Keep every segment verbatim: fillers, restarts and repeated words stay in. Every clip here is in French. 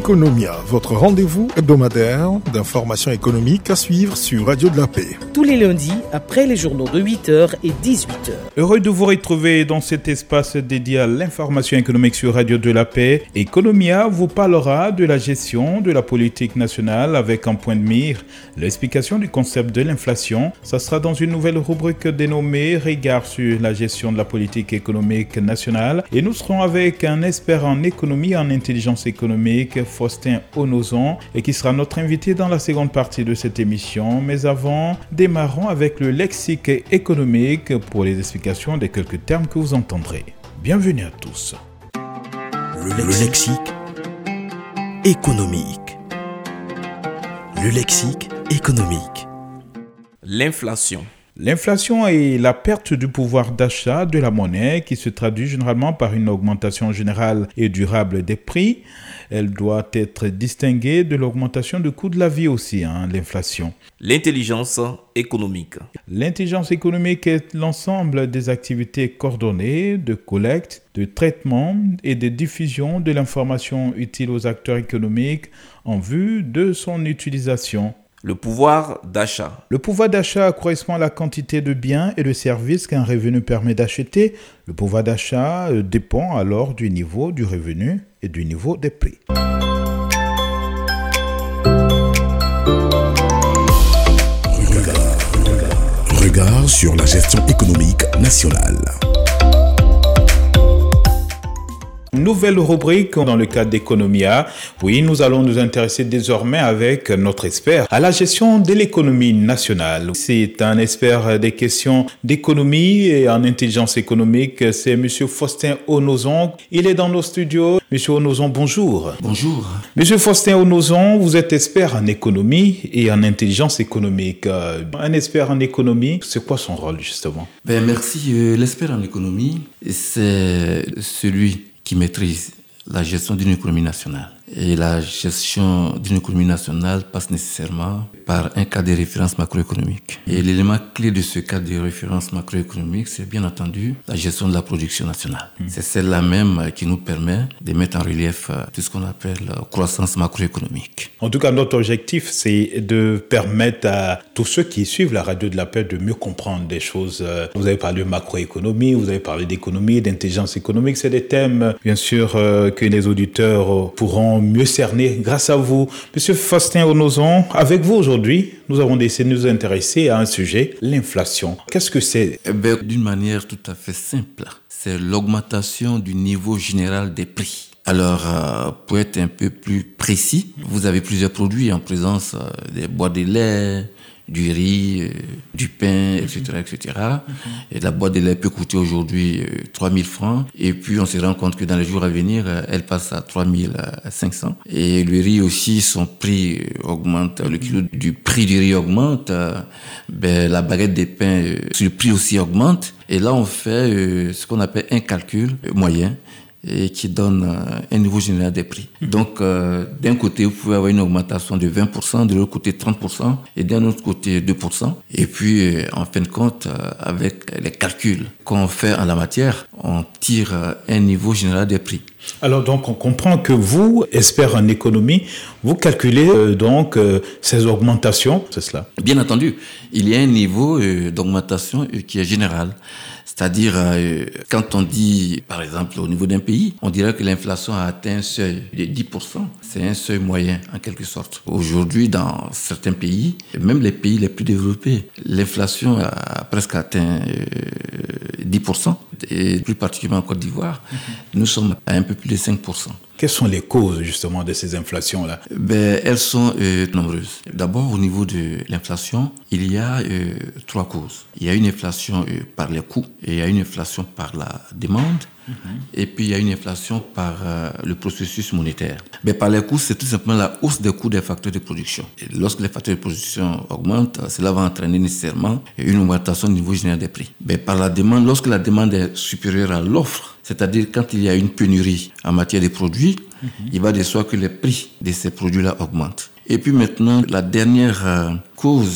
Economia, votre rendez-vous hebdomadaire d'information économique à suivre sur Radio de la Paix. Tous les lundis, après les journaux de huit heures et dix-huit heures. Heureux de vous retrouver dans cet espace dédié à l'information économique sur Radio de la Paix. Economia vous parlera de la gestion de la politique nationale avec en point de mire l'explication du concept de l'inflation. Ça sera dans une nouvelle rubrique dénommée Regard sur la gestion de la politique économique nationale. Et nous serons avec un expert en économie et en intelligence économique, Faustin Onozon, et qui sera notre invité dans la seconde partie de cette émission. Mais avant, démarrons avec le lexique économique pour les explications des quelques termes que vous entendrez. Bienvenue à tous. Le lexique, le lexique économique. Le lexique économique. L'inflation. L'inflation est la perte du pouvoir d'achat de la monnaie qui se traduit généralement par une augmentation générale et durable des prix. Elle doit être distinguée de l'augmentation du coût de la vie aussi, hein, l'inflation. L'intelligence économique. L'intelligence économique est l'ensemble des activités coordonnées de collecte, de traitement et de diffusion de l'information utile aux acteurs économiques en vue de son utilisation. Le pouvoir d'achat. Le pouvoir d'achat correspond à la quantité de biens et de services qu'un revenu permet d'acheter. Le pouvoir d'achat dépend alors du niveau du revenu et du niveau des prix. Regard, regard, regard sur la gestion économique nationale. Nouvelle rubrique dans le cadre d'Economia. Oui, nous allons nous intéresser désormais avec notre expert à la gestion de l'économie nationale. C'est un expert des questions d'économie et en intelligence économique. C'est M. Faustin Onozon. Il est dans nos studios. M. Onozon, bonjour. Bonjour. M. Faustin Onozon, vous êtes expert en économie et en intelligence économique. Un expert en économie, c'est quoi son rôle justement? Ben merci. Euh, l'expert en économie, c'est celui qui maîtrise la gestion d'une économie nationale. Et la gestion d'une économie nationale passe nécessairement par un cadre de référence macroéconomique. Et l'élément clé de ce cadre de référence macroéconomique, c'est bien entendu la gestion de la production nationale. Mmh. C'est celle-là même qui nous permet de mettre en relief tout ce qu'on appelle la croissance macroéconomique. En tout cas, notre objectif, c'est de permettre à tous ceux qui suivent la Radio de la Paix de mieux comprendre des choses. Vous avez parlé de macroéconomie, vous avez parlé d'économie, d'intelligence économique. C'est des thèmes, bien sûr, que les auditeurs pourront mieux cerner grâce à vous. Monsieur Faustin Onozon, avec vous aujourd'hui, nous avons décidé de nous intéresser à un sujet, l'inflation. Qu'est-ce que c'est? Eh bien, d'une manière tout à fait simple, c'est l'augmentation du niveau général des prix. Alors, euh, pour être un peu plus précis, vous avez plusieurs produits en présence euh, des boîtes de lait, du riz, euh, du pain, et cetera, et cetera. Mm-hmm. Et la boîte de lait peut coûter aujourd'hui euh, trois mille francs. Et puis, on se rend compte que dans les jours à venir, euh, elle passe à trois mille cinq cents. Et le riz aussi, son prix euh, augmente. Le kilo du prix du riz augmente. Euh, ben, la baguette de pain, euh, le prix aussi augmente. Et là, on fait euh, ce qu'on appelle un calcul euh, moyen, et qui donne euh, un niveau général des prix. Donc, euh, d'un côté, vous pouvez avoir une augmentation de vingt pour cent, de l'autre côté, trente pour cent, et d'un autre côté, deux pour cent. Et puis, euh, en fin de compte, euh, avec les calculs qu'on fait en la matière, on tire euh, un niveau général des prix. Alors, donc, on comprend que vous, expert en économie, vous calculez euh, donc euh, ces augmentations, c'est cela? Bien entendu, il y a un niveau euh, d'augmentation euh, qui est général. C'est-à-dire, euh, quand on dit, par exemple, au niveau d'un pays, on dirait que l'inflation a atteint un seuil de dix pour cent. C'est un seuil moyen, en quelque sorte. Aujourd'hui, dans certains pays, même les pays les plus développés, l'inflation a presque atteint euh, dix pour cent. Et plus particulièrement en Côte d'Ivoire, mm-hmm. nous sommes à un peu plus de cinq pour cent. Quelles sont les causes, justement, de ces inflations-là? Ben, elles sont euh, nombreuses. D'abord, au niveau de l'inflation, il y a euh, trois causes. Il y a une inflation euh, par les coûts, et il y a une inflation par la demande, mm-hmm. et puis il y a une inflation par euh, le processus monétaire. Ben, par les coûts, c'est tout simplement la hausse des coûts des facteurs de production. Et lorsque les facteurs de production augmentent, cela va entraîner nécessairement une augmentation du niveau général des prix. Ben, par la demande, lorsque la demande est supérieure à l'offre, c'est-à-dire quand il y a une pénurie en matière de produits, mm-hmm. il va de soi que les prix de ces produits-là augmentent. Et puis maintenant, la dernière euh, cause,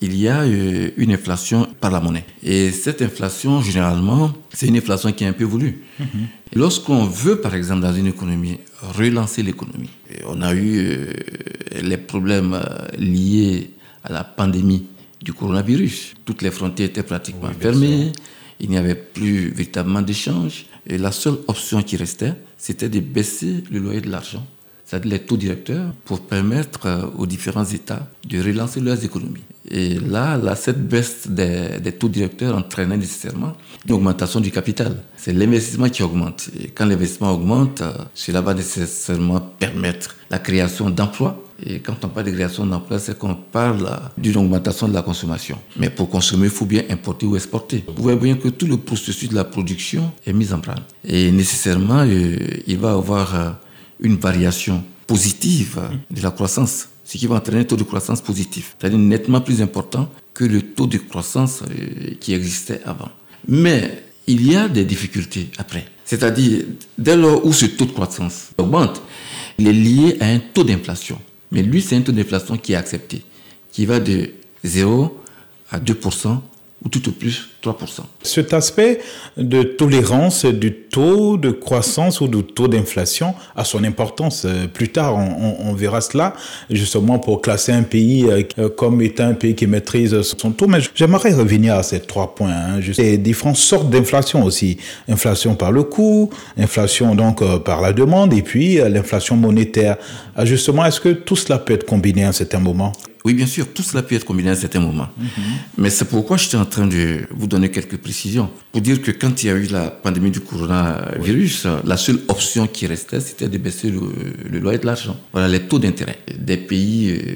il y a euh, une inflation par la monnaie. Et cette inflation, généralement, c'est une inflation qui est un peu voulue. Mm-hmm. Lorsqu'on veut, par exemple, dans une économie, relancer l'économie, on a eu euh, les problèmes euh, liés à la pandémie du coronavirus. Toutes les frontières étaient pratiquement oui, fermées, sûr. Il n'y avait plus véritablement d'échange. Et la seule option qui restait, c'était de baisser le loyer de l'argent, c'est-à-dire les taux directeurs, pour permettre aux différents États de relancer leurs économies. Et là, là cette baisse des, des taux directeurs entraînait nécessairement une augmentation du capital. C'est l'investissement qui augmente. Et quand l'investissement augmente, cela va nécessairement permettre la création d'emplois. Et quand on parle de création d'emplois, c'est qu'on parle d'une augmentation de la consommation. Mais pour consommer, il faut bien importer ou exporter. Vous voyez bien que tout le processus de la production est mis en branle. Et nécessairement, euh, il va y avoir euh, une variation positive de la croissance, ce qui va entraîner un taux de croissance positif, c'est-à-dire nettement plus important que le taux de croissance euh, qui existait avant. Mais il y a des difficultés après. C'est-à-dire, dès lors où ce taux de croissance augmente, il est lié à un taux d'inflation. Mais lui, c'est un taux d'inflation qui est accepté, qui va de zéro à deux pour cent ou tout au plus trois pour cent. Cet aspect de tolérance du taux de croissance ou du taux d'inflation a son importance. Plus tard, on, on verra cela, justement pour classer un pays comme étant un pays qui maîtrise son taux. Mais j'aimerais revenir à ces trois points. Hein. Les différentes sortes d'inflation aussi. Inflation par le coût, inflation donc par la demande et puis l'inflation monétaire. Justement, est-ce que tout cela peut être combiné à un certain moment ? Oui, bien sûr, tout cela peut être combiné à un certain moment. Mm-hmm. Mais c'est pourquoi j'étais en train de vous donner quelques précisions. Pour dire que quand il y a eu la pandémie du coronavirus, oui. la seule option qui restait, c'était de baisser le, le loyer de l'argent. Voilà, les taux d'intérêt. Des pays euh,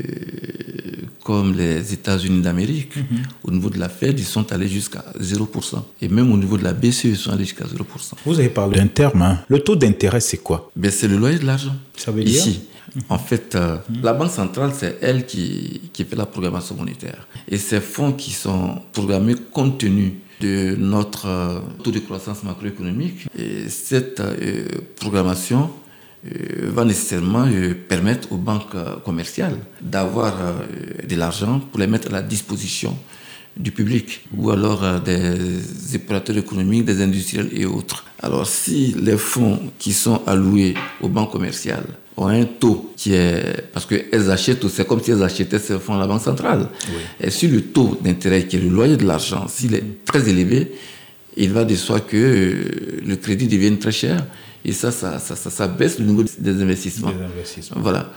comme les États-Unis d'Amérique, mm-hmm. au niveau de la Fed, ils sont allés jusqu'à zéro pour cent. Et même au niveau de la B C E, ils sont allés jusqu'à zéro pour cent. Vous avez parlé d'un terme. Hein. Le taux d'intérêt, c'est quoi ? Ben, c'est le loyer de l'argent. Ça veut dire ? Ici. En fait, euh, mmh. la Banque centrale, c'est elle qui, qui fait la programmation monétaire. Et ces fonds qui sont programmés compte tenu de notre euh, taux de croissance macroéconomique, et cette euh, programmation euh, va nécessairement euh, permettre aux banques euh, commerciales d'avoir euh, de l'argent pour les mettre à la disposition du public ou alors euh, des opérateurs économiques, des industriels et autres. Alors, si les fonds qui sont alloués aux banques commerciales ont un taux qui est... Parce qu'elles achètent, c'est comme si elles achetaient ces fonds à la Banque centrale. Oui. Et si le taux d'intérêt, qui est le loyer de l'argent, s'il est très élevé, il va de soi que euh, le crédit devienne très cher. Et ça, ça, ça, ça, ça baisse le niveau des investissements. Des investissements. Voilà.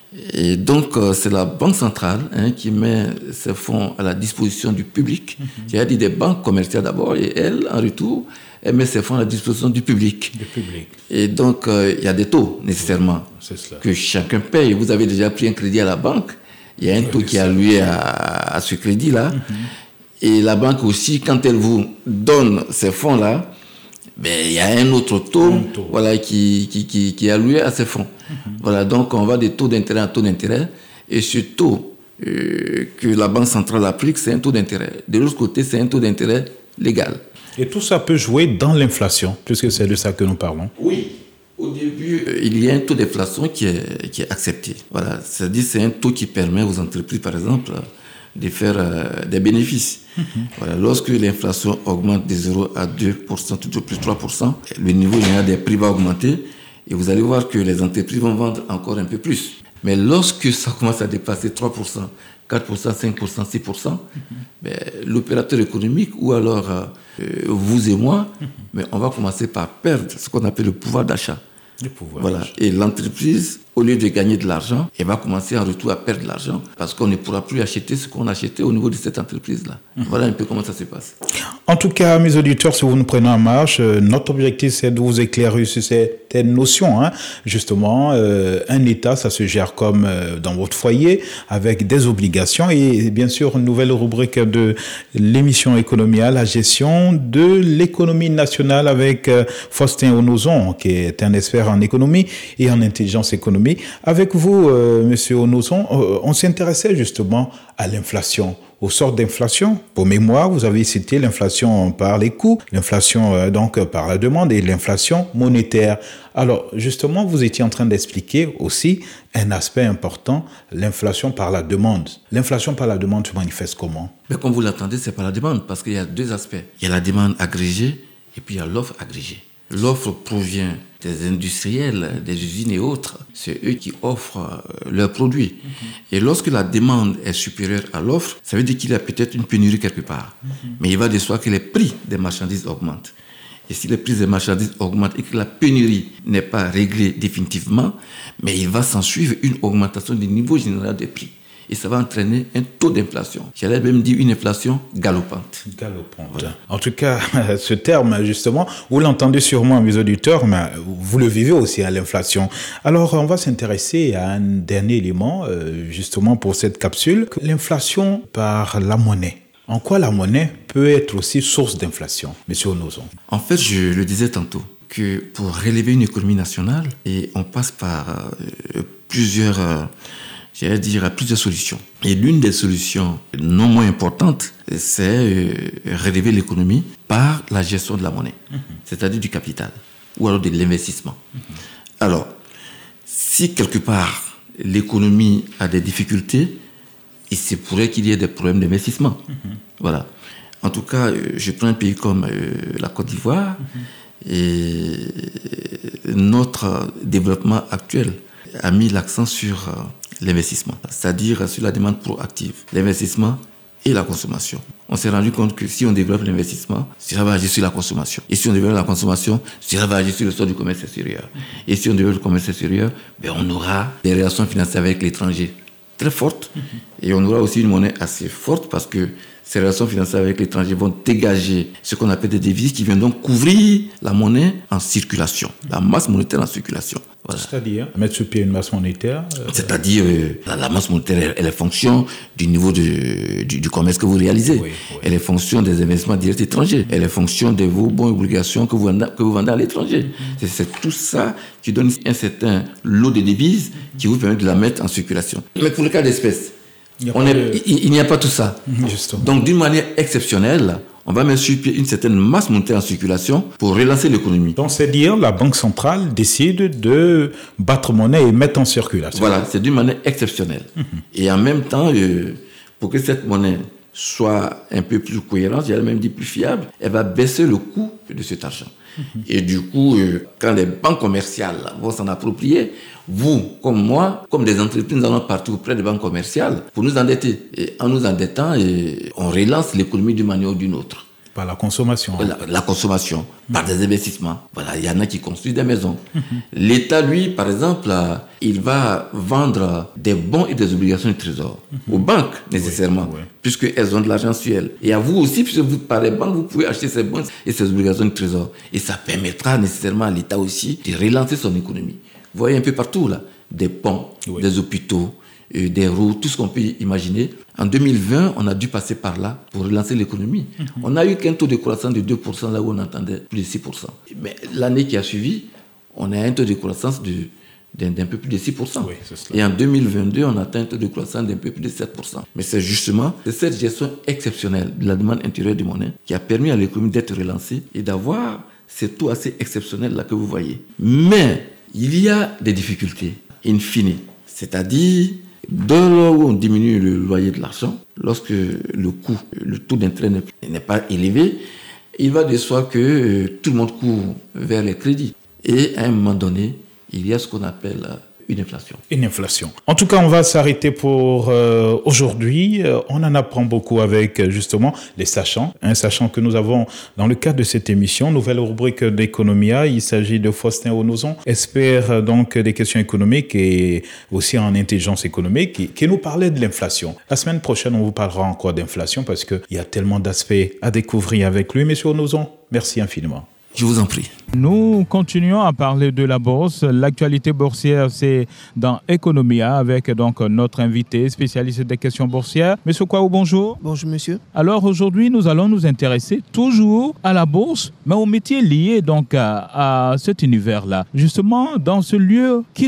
Et donc, euh, c'est la Banque centrale hein, qui met ces fonds à la disposition du public. Mm-hmm. C'est-à-dire des banques commerciales d'abord, et elle, en retour, elle met ses fonds à la disposition du public. Du public. Et donc, euh, il y a des taux, nécessairement, oui, que chacun paye. Vous avez déjà pris un crédit à la banque, il y a un taux oui, qui est alloué à, à ce crédit-là. Mm-hmm. Et la banque aussi, quand elle vous donne ces fonds-là, ben, il y a un autre taux, un taux. Voilà, qui, qui, qui, qui est alloué à ces fonds. Mm-hmm. Voilà, donc on va des taux d'intérêt en taux d'intérêt. Et ce taux euh, que la Banque centrale applique, c'est un taux d'intérêt. De l'autre côté, c'est un taux d'intérêt légal. Et tout ça peut jouer dans l'inflation, puisque c'est de ça que nous parlons. Oui. Au début, il y a un taux d'inflation qui est, qui est accepté. Voilà. C'est-à-dire c'est un taux qui permet aux entreprises, par exemple, de faire euh, des bénéfices. Mm-hmm. Voilà. Lorsque l'inflation augmente de zéro à deux pour cent, tout au plus trois pour cent, le niveau général des prix va augmenter et vous allez voir que les entreprises vont vendre encore un peu plus. Mais lorsque ça commence à dépasser trois pour cent, quatre pour cent, cinq pour cent, six pour cent, mm-hmm. ben, l'opérateur économique ou alors euh, vous et moi, mm-hmm. mais on va commencer par perdre ce qu'on appelle le pouvoir d'achat. Le pouvoir voilà. d'achat. Et l'entreprise, au lieu de gagner de l'argent, elle va commencer en retour à perdre de l'argent parce qu'on ne pourra plus acheter ce qu'on achetait au niveau de cette entreprise-là. Mm-hmm. Voilà un peu comment ça se passe. En tout cas, mes auditeurs, si vous nous prenez en marche, euh, notre objectif, c'est de vous éclairer sur cette notion. Hein. Justement, euh, un État, ça se gère comme euh, dans votre foyer, avec des obligations et bien sûr, une nouvelle rubrique de l'émission Économia, la gestion de l'économie nationale avec euh, Faustin Onozon, qui est un expert en économie et en intelligence économique. l'économie. Avec vous, euh, Monsieur Onozon, euh, on s'intéressait justement à l'inflation, aux sortes d'inflation. Pour mémoire, vous avez cité l'inflation par les coûts, l'inflation euh, donc par la demande et l'inflation monétaire. Alors, justement, vous étiez en train d'expliquer aussi un aspect important, l'inflation par la demande. L'inflation par la demande se manifeste comment? Mais comme vous l'entendez, c'est par la demande, parce qu'il y a deux aspects. Il y a la demande agrégée et puis il y a l'offre agrégée. L'offre provient des industriels, des usines et autres. C'est eux qui offrent leurs produits. Mm-hmm. Et lorsque la demande est supérieure à l'offre, ça veut dire qu'il y a peut-être une pénurie quelque part. Mm-hmm. Mais il va de soi que les prix des marchandises augmentent. Et si les prix des marchandises augmentent et que la pénurie n'est pas réglée définitivement, mais il va s'en suivre une augmentation du niveau général des prix. Et ça va entraîner un taux d'inflation. J'allais même dire une inflation galopante. Galopante. Voilà. En tout cas, ce terme, justement, vous l'entendez sûrement, mes auditeurs, mais vous le vivez aussi à l'inflation. Alors, on va s'intéresser à un dernier élément, justement, pour cette capsule, l'inflation par la monnaie. En quoi la monnaie peut être aussi source d'inflation, Monsieur Onozon? En fait, je le disais tantôt, que pour relever une économie nationale, et on passe par euh, plusieurs... Euh, J'allais dire à plusieurs solutions. Et l'une des solutions non moins importantes, c'est euh, relever l'économie par la gestion de la monnaie, mmh. c'est-à-dire du capital, ou alors de l'investissement. Mmh. Alors, si quelque part l'économie a des difficultés, il se pourrait qu'il y ait des problèmes d'investissement. Mmh. Voilà. En tout cas, je prends un pays comme euh, la Côte d'Ivoire, mmh. et notre développement actuel a mis l'accent sur euh, l'investissement, c'est-à-dire sur la demande proactive, l'investissement et la consommation. On s'est rendu compte que si on développe l'investissement, cela va agir sur la consommation. Et si on développe la consommation, cela va agir sur le sort du commerce extérieur. Et si on développe le commerce extérieur, ben on aura des relations financières avec l'étranger très fortes. Et on aura aussi une monnaie assez forte parce que ces relations financières avec l'étranger vont dégager ce qu'on appelle des devises qui viennent donc couvrir la monnaie en circulation, la masse monétaire en circulation. Voilà. C'est-à-dire mettre sur pied une masse monétaire euh... C'est-à-dire euh, la, la masse monétaire, elle est fonction du niveau de, du, du commerce que vous réalisez. Oui, oui. Elle est fonction des investissements directs étrangers. Elle est fonction de vos bons et obligations que vous vendez, que vous vendez à l'étranger. Mm-hmm. C'est, c'est tout ça qui donne un certain lot de devises mm-hmm. qui vous permet de la mettre en circulation. Mais pour le cas d'espèce, il, on est, de... il, il n'y a pas tout ça. Justement. Donc d'une manière exceptionnelle, on va mettre sur pied une certaine masse monétaire en circulation pour relancer l'économie. Donc c'est dire la Banque centrale décide de battre monnaie et mettre en circulation. Voilà, c'est d'une manière exceptionnelle. Mmh. Et en même temps, euh, pour que cette monnaie soit un peu plus cohérente, j'allais même dire plus fiable, elle va baisser le coût de cet argent. Mmh. Et du coup, euh, quand les banques commerciales vont s'en approprier, vous, comme moi, comme des entreprises, nous allons partir auprès des banques commerciales pour nous endetter. Et en nous endettant, et on relance l'économie d'une manière ou d'une autre. Par la consommation. La, la consommation, mmh. par des investissements. Voilà, il y en a qui construisent des maisons. Mmh. L'État, lui, par exemple, il va vendre des bons et des obligations du Trésor mmh. aux banques, nécessairement, oui, oui. puisqu'elles ont de l'argent sur elles. Et à vous aussi, puisque vous, par les banques, vous pouvez acheter ces bons et ces obligations du Trésor. Et ça permettra nécessairement à l'État aussi de relancer son économie. Vous voyez un peu partout, là, des ponts, oui. des hôpitaux, euh, des routes, tout ce qu'on peut imaginer. En deux mille vingt, on a dû passer par là pour relancer l'économie. Mm-hmm. On a eu qu'un taux de croissance de deux pour cent, là où on entendait plus de six pour cent. Mais l'année qui a suivi, on a un taux de croissance de, d'un, d'un peu plus de six pour cent. Oui, et en deux mille vingt-deux, on a atteint un taux de croissance d'un peu plus de sept pour cent. Mais c'est justement c'est cette gestion exceptionnelle de la demande intérieure de monnaie qui a permis à l'économie d'être relancée et d'avoir ce taux assez exceptionnel là que vous voyez. Mais il y a des difficultés, in fine. C'est-à-dire, dès lors où on diminue le loyer de l'argent, lorsque le coût, le taux d'intérêt n'est pas élevé, il va de soi que euh, tout le monde court vers les crédits. Et à un moment donné, il y a ce qu'on appelle euh, une inflation. Une inflation. En tout cas, on va s'arrêter pour euh, aujourd'hui. Euh, on en apprend beaucoup avec justement les sachants. Un sachant que nous avons dans le cadre de cette émission, nouvelle rubrique d'Economia. Il s'agit de Faustin Onozon, expert donc des questions économiques et aussi en intelligence économique, qui, qui nous parlait de l'inflation. La semaine prochaine, on vous parlera encore d'inflation parce qu'il y a tellement d'aspects à découvrir avec lui. Monsieur Onozon, merci infiniment. Je vous en prie. Nous continuons à parler de la bourse. L'actualité boursière, c'est dans Economia avec donc notre invité spécialiste des questions boursières. Monsieur Kouaou, bonjour. Bonjour, monsieur. Alors aujourd'hui, nous allons nous intéresser toujours à la bourse, mais au métier lié donc à, à cet univers-là. Justement, dans ce lieu, qui trouve-t-on ?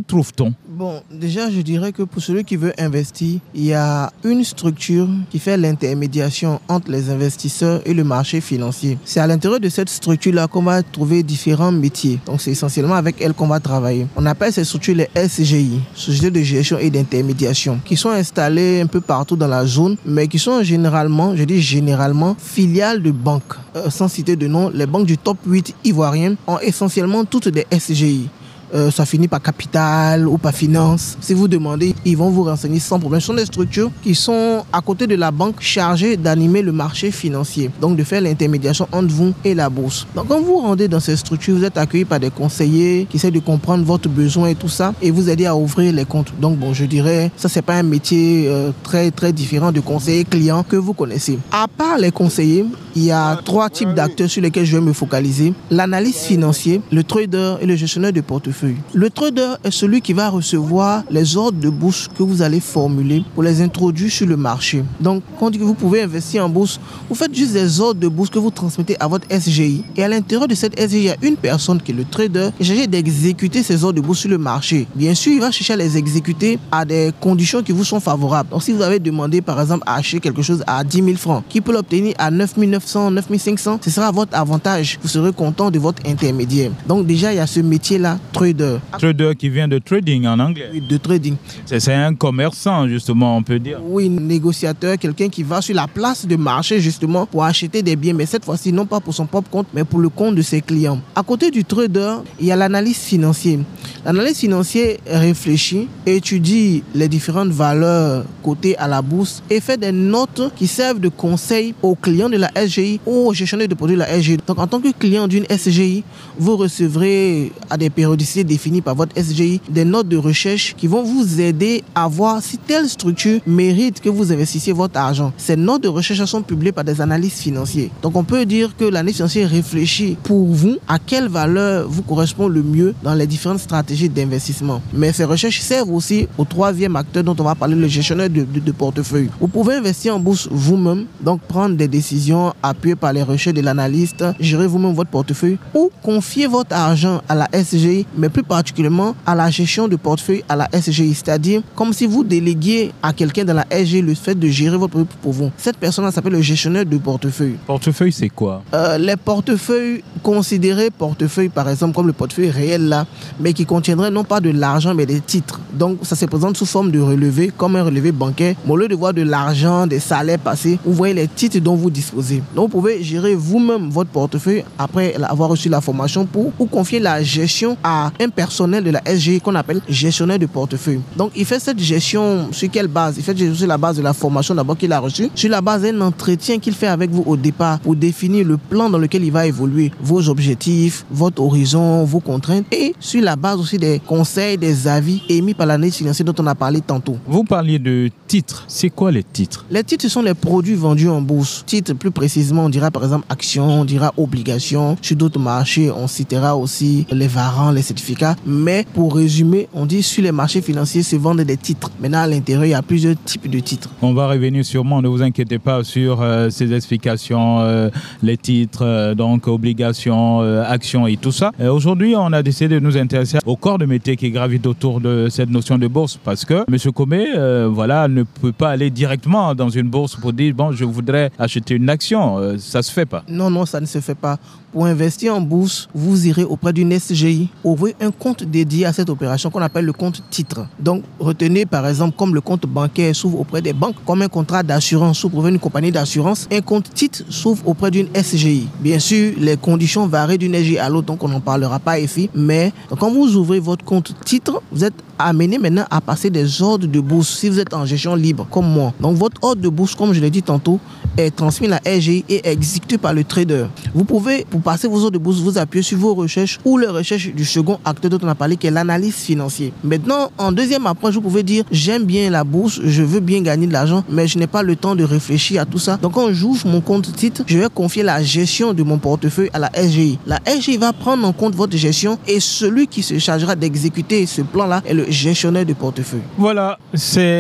Bon, déjà, je dirais que pour celui qui veut investir, il y a une structure qui fait l'intermédiation entre les investisseurs et le marché financier. C'est à l'intérieur de cette structure-là qu'on va trouver différents métiers. Donc, c'est essentiellement avec elle qu'on va travailler. On appelle ces structures les S G I, Sociétés de gestion et d'intermédiation, qui sont installées un peu partout dans la zone, mais qui sont généralement, je dis généralement, filiales de banques. Euh, sans citer de nom, les banques du top huit ivoiriens ont essentiellement toutes des S G I. Euh, ça finit par Capital ou par Finance. Si vous demandez, ils vont vous renseigner sans problème. Ce sont des structures qui sont à côté de la banque chargées d'animer le marché financier, donc de faire l'intermédiation entre vous et la bourse. Donc quand vous rendez dans ces structures, vous êtes accueilli par des conseillers qui essaient de comprendre votre besoin et tout ça et vous aider à ouvrir les comptes. Donc bon, je dirais, ça c'est pas un métier euh, très très différent de conseiller client que vous connaissez. À part les conseillers, il y a trois types d'acteurs sur lesquels je vais me focaliser. L'analyste financier, le trader et le gestionnaire de portefeuille. Le trader est celui qui va recevoir les ordres de bourse que vous allez formuler pour les introduire sur le marché. Donc, quand on dit que vous pouvez investir en bourse, vous faites juste des ordres de bourse que vous transmettez à votre S G I. Et à l'intérieur de cette S G I, il y a une personne qui est le trader qui est chargé d'exécuter ces ordres de bourse sur le marché. Bien sûr, il va chercher à les exécuter à des conditions qui vous sont favorables. Donc, si vous avez demandé, par exemple, à acheter quelque chose à dix mille francs, qui peut l'obtenir à neuf mille neuf cents, neuf mille cinq cents, ce sera à votre avantage. Vous serez content de votre intermédiaire. Donc, déjà, il y a ce métier-là, trader. Trader qui vient de trading en anglais. Oui, de trading. C'est, c'est un commerçant, justement, on peut dire. Oui, négociateur, quelqu'un qui va sur la place de marché, justement, pour acheter des biens, mais cette fois-ci, non pas pour son propre compte, mais pour le compte de ses clients. À côté du trader, il y a l'analyste financier. L'analyste financier réfléchit, étudie les différentes valeurs cotées à la bourse et fait des notes qui servent de conseil aux clients de la S G I ou aux gestionnaires de produits de la S G I. Donc, en tant que client d'une S G I, vous recevrez à des périodicités définies par votre S G I des notes de recherche qui vont vous aider à voir si telle structure mérite que vous investissiez votre argent. Ces notes de recherche sont publiées par des analystes financiers. Donc, on peut dire que l'analyste financier réfléchit pour vous à quelle valeur vous correspond le mieux dans les différentes stratégies d'investissement. Mais ces recherches servent aussi au troisième acteur dont on va parler, le gestionnaire de, de, de portefeuille. Vous pouvez investir en bourse vous-même, donc prendre des décisions appuyées par les recherches de l'analyste, gérer vous-même votre portefeuille ou confier votre argent à la S G I, mais plus particulièrement à la gestion de portefeuille à la S G I, c'est-à-dire comme si vous déléguiez à quelqu'un dans la S G I le fait de gérer votre portefeuille pour vous. Cette personne-là s'appelle le gestionnaire de portefeuille. Portefeuille, c'est quoi? euh, Les portefeuilles considérés portefeuille, par exemple, comme le portefeuille réel là, mais qui contiendrait non pas de l'argent, mais des titres. Donc, ça se présente sous forme de relevé, comme un relevé bancaire. Mais au lieu de voir de l'argent, des salaires passés, vous voyez les titres dont vous disposez. Donc, vous pouvez gérer vous-même votre portefeuille après avoir reçu la formation pour ou confier la gestion à un personnel de la S G I qu'on appelle gestionnaire de portefeuille. Donc, il fait cette gestion sur quelle base? Il fait gestion sur la base de la formation d'abord qu'il a reçue, sur la base d'un entretien qu'il fait avec vous au départ pour définir le plan dans lequel il va évoluer, vos objectifs, votre horizon, vos contraintes et sur la base aussi des conseils, des avis émis par l'analyste financière dont on a parlé tantôt. Vous parliez de titres. C'est quoi les titres? Les titres, ce sont les produits vendus en bourse. Titres, plus précisément, on dira par exemple actions, on dira obligations. Sur d'autres marchés, on citera aussi les varants, les certificats. Mais pour résumer, on dit sur les marchés financiers se vendent des titres. Maintenant, à l'intérieur, il y a plusieurs types de titres. On va revenir sûrement, ne vous inquiétez pas sur euh, ces explications, euh, les titres, euh, donc obligations, euh, actions et tout ça. Euh, aujourd'hui, on a décidé de nous intéresser au corps de métier qui gravite autour de cette notion de bourse parce que M. Comé euh, voilà, ne peut pas aller directement dans une bourse pour dire bon, je voudrais acheter une action. Euh, ça ne se fait pas. Non, non, ça ne se fait pas. Pour investir en bourse, vous irez auprès d'une S G I, ouvrez un compte dédié à cette opération qu'on appelle le compte titre. Donc, retenez par exemple comme le compte bancaire s'ouvre auprès des banques, comme un contrat d'assurance s'ouvre auprès d'une compagnie d'assurance, un compte titre s'ouvre auprès d'une S G I. Bien sûr, les conditions varient d'une S G I à l'autre, donc on n'en parlera pas ici. Mais quand vous ouvrez votre compte titre, vous êtes amené maintenant à passer des ordres de bourse si vous êtes en gestion libre, comme moi. Donc, votre ordre de bourse, comme je l'ai dit tantôt, est transmis à la S G I et exécuté par le trader. Vous pouvez, pour passer vos ordres de bourse, vous appuyer sur vos recherches ou les recherches du second acteur dont on a parlé, qui est l'analyse financier. Maintenant, en deuxième approche, vous pouvez dire, j'aime bien la bourse, je veux bien gagner de l'argent, mais je n'ai pas le temps de réfléchir à tout ça. Donc, quand j'ouvre mon compte titre, je vais confier la gestion de mon portefeuille à la S G I. La S G I va prendre en compte votre gestion et celui qui se chargera d'exécuter ce plan-là est le gestionnaire de portefeuille. Voilà, c'est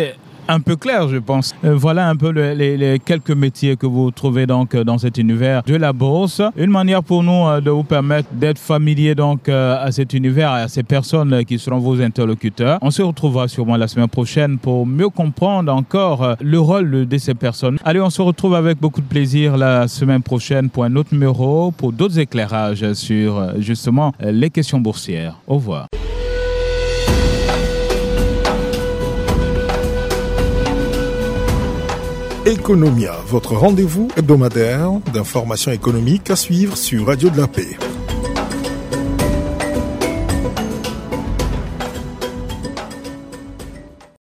un peu clair, je pense. Euh, voilà un peu le, les, les quelques métiers que vous trouvez donc dans cet univers de la bourse. Une manière pour nous euh, de vous permettre d'être familier donc euh, à cet univers et à ces personnes euh, qui seront vos interlocuteurs. On se retrouvera sûrement la semaine prochaine pour mieux comprendre encore euh, le rôle de ces personnes. Allez, on se retrouve avec beaucoup de plaisir la semaine prochaine pour un autre numéro, pour d'autres éclairages sur euh, justement euh, les questions boursières. Au revoir. Economia, votre rendez-vous hebdomadaire d'informations économiques à suivre sur Radio de la Paix.